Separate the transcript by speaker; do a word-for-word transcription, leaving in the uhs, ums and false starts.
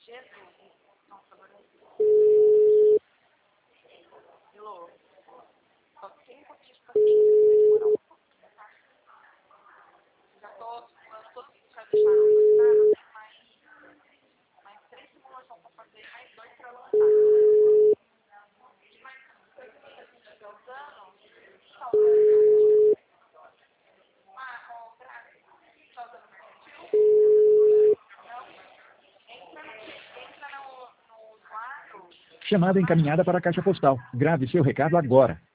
Speaker 1: Chamada encaminhada para a caixa postal. Grave seu recado agora.